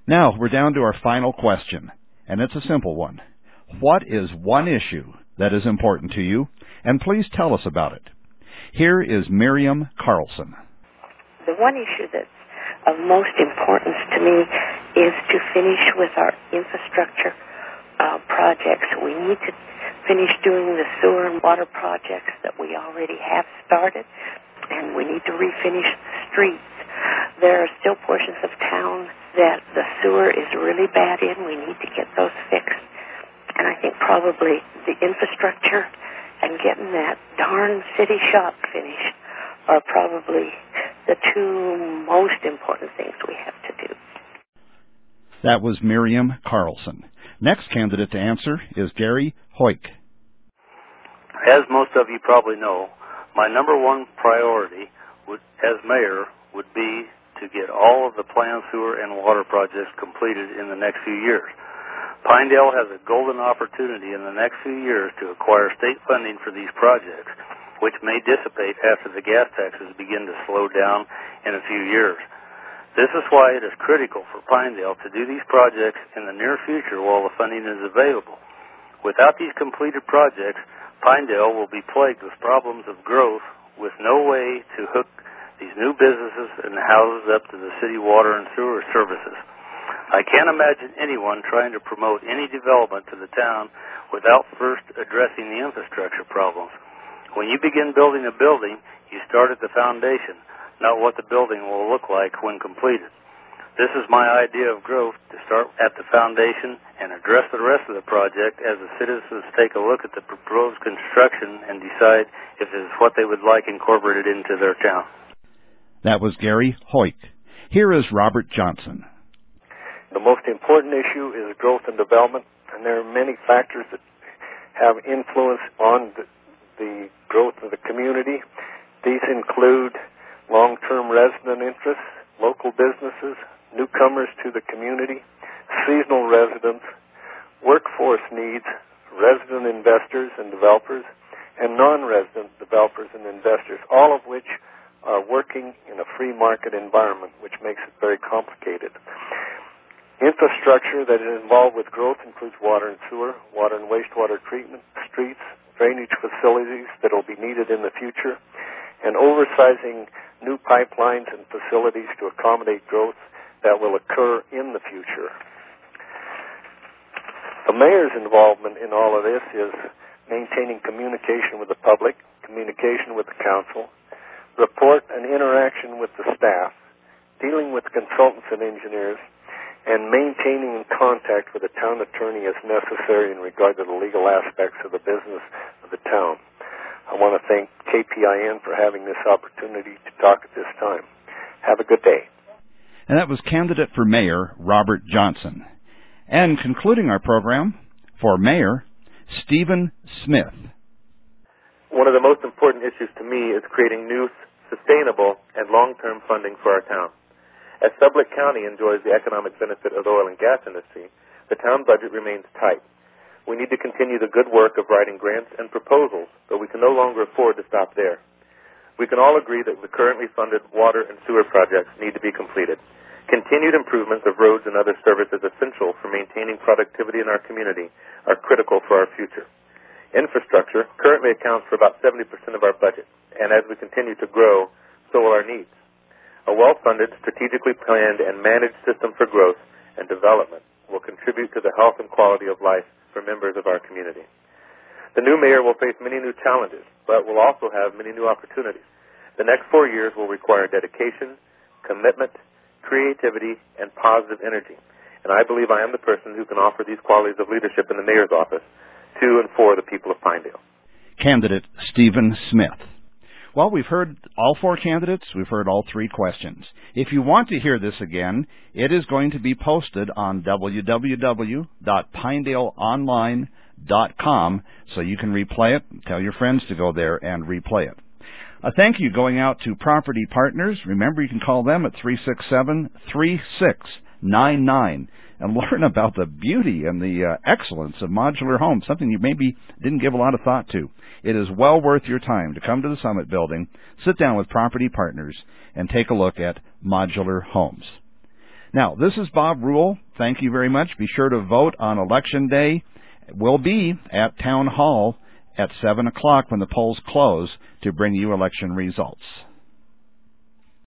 Now, we're down to our final question, and it's a simple one. What is one issue that is important to you? And please tell us about it. Here is Miriam Carlson. The one issue that's of most importance to me is to finish with our infrastructure projects. We need to finish doing the sewer and water projects that we already have started, and we need to refinish the streets. There are still portions of town that the sewer is really bad in. We need to get those fixed. And I think probably the infrastructure and getting that darn city shop finished are probably the two most important things we have to do. That was Miriam Carlson. Next candidate to answer is Gary Hoyk. As most of you probably know, my number one priority as mayor would be to get all of the planned sewer and water projects completed in the next few years. Pinedale has a golden opportunity in the next few years to acquire state funding for these projects, which may dissipate after the gas taxes begin to slow down in a few years. This is why it is critical for Pinedale to do these projects in the near future while the funding is available. Without these completed projects, Pinedale will be plagued with problems of growth with no way to hook these new businesses and houses up to the city water and sewer services. I can't imagine anyone trying to promote any development to the town without first addressing the infrastructure problems. When you begin building a building, you start at the foundation, not what the building will look like when completed. This is my idea of growth, to start at the foundation and address the rest of the project as the citizens take a look at the proposed construction and decide if it is what they would like incorporated into their town. That was Gary Hoyk. Here is Robert Johnson. The most important issue is growth and development, and there are many factors that have influence on the growth of the community. These include long-term resident interests, local businesses, newcomers to the community, seasonal residents, workforce needs, resident investors and developers, and non-resident developers and investors, all of which are working in a free market environment, which makes it very complicated. Infrastructure that is involved with growth includes water and sewer, water and wastewater treatment, streets, drainage facilities that will be needed in the future, and oversizing new pipelines and facilities to accommodate growth that will occur in the future. The mayor's involvement in all of this is maintaining communication with the public, communication with the council, report and interaction with the staff, dealing with consultants and engineers, and maintaining contact with the town attorney as necessary in regard to the legal aspects of the business of the town. I want to thank KPIN for having this opportunity to talk at this time. Have a good day. And that was candidate for mayor Robert Johnson. And concluding our program, for mayor, Stephen Smith. One of the most important issues to me is creating new, sustainable, and long-term funding for our town. As Sublette County enjoys the economic benefit of the oil and gas industry, the town budget remains tight. We need to continue the good work of writing grants and proposals, but we can no longer afford to stop there. We can all agree that the currently funded water and sewer projects need to be completed. Continued improvements of roads and other services essential for maintaining productivity in our community are critical for our future. Infrastructure currently accounts for about 70% of our budget, and as we continue to grow, so will our needs. A well-funded, strategically planned, and managed system for growth and development will contribute to the health and quality of life for members of our community. The new mayor will face many new challenges, but will also have many new opportunities. The next 4 years will require dedication, commitment, creativity, and positive energy. And I believe I am the person who can offer these qualities of leadership in the mayor's office to and for the people of Pinedale. Candidate Stephen Smith. Well, we've heard all 4 candidates. We've heard all 3 questions. If you want to hear this again, it is going to be posted on www.pinedaleonline.com, so you can replay it. Tell your friends to go there and replay it. A thank you going out to Property Partners. Remember, you can call them at 367-3699 and learn about the beauty and the excellence of modular homes, something you maybe didn't give a lot of thought to. It is well worth your time to come to the Summit Building, sit down with Property Partners, and take a look at modular homes. Now, this is Bob Rule. Thank you very much. Be sure to vote on Election Day. We'll be at Town Hall at 7 o'clock when the polls close to bring you election results.